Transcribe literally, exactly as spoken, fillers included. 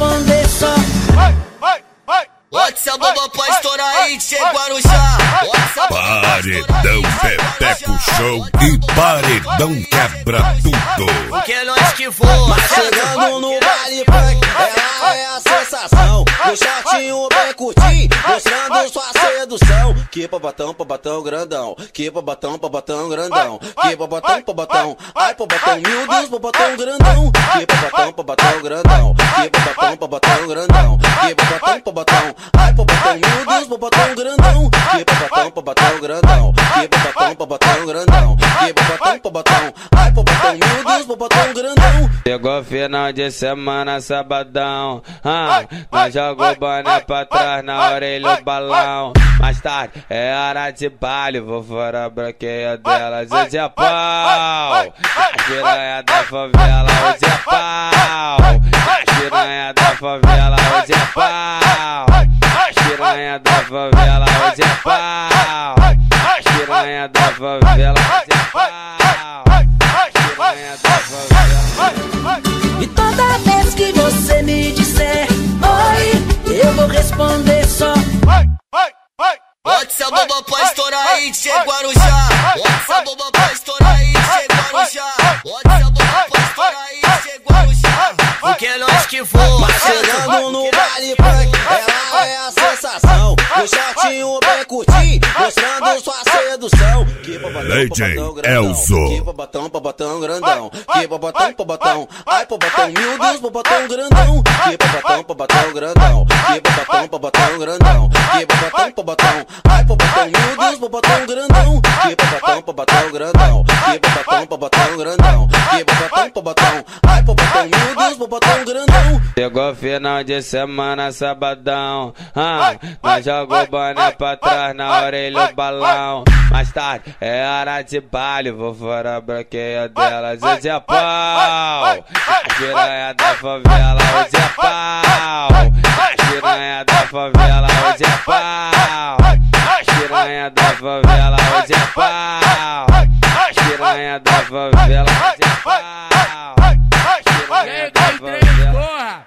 responder só. Bota essa bomba pra estourar aí, chega Guarujá. Paredão Pepeco Show e Paredão Quebra Tudo. Que é nós que for. Mas chegando no baile funk, ela é a sensação. No shortinho bem curtinho, mostrando sua sedução. Que babatão, babatão grandão. Que babatão, babatão grandão. Que babatão, babatão. Ai, babatão, meu Deus, babatão grandão. Que babatão, babatão grandão. Que babatão, babatão grandão. Que babatão, babatão. Ai, babatão, meu Deus, babatão grandão. Que babatão, babatão grandão. Que babatão, babatão grandão. Que babatão, babatão. Ai, babatão, meu Deus, babatão grandão. Chegou final de semana, sabadão. Ah, nós jogou boné pra trás, na orelha o balão. Mais tarde é hora de baile, vou fora a branqueia delas. Hoje é pau, a piranha da favela. Hoje é pau, a piranha da favela. Hoje é pau, a piranha da favela. Hoje é pau, a piranha da favela. Hoje é pau, a piranha da favela. E toda vez que você me disser oi, eu vou responder só. Bota essa bomba pra estourar aí, chega Guarujá. Bota essa bomba pra estourar aí, chega Guarujá. Bota essa bomba pra estourar aí, chega Guarujá. Porque é nós que for. Mas chegando no baile funk, ela é a sensação. No shortinho bem curtinho, mostrando sua sedução. Que babatão, Legend babatão grandão. Elzo. Que babatão, babatão grandão. Que babatão, babatão. Ai, babatão, meu Deus, babatão grandão. Que babatão, babatão grandão. Que babatão, babatão grandão. Que babatão, babatão. Ai, babatão, meu Deus, babatão grandão. Que babatão, babatão grandão. Que babatão, babatão grandão. Que babatão, babatão. Ai, babatão, meu Deus, babatão grandão. Chegou final de semana, sabadão. Ah, nós jogou boné pra trás, na orelha o balão. Mais tarde é hora de baile, vou fora a branqueia delas. Hoje é pau, a piranha da favela. Hoje é pau, a piranha da favela. Hoje é pau, a piranha da favela. Hoje é pau, a piranha da favela. Hoje é pau, a piranha da favela.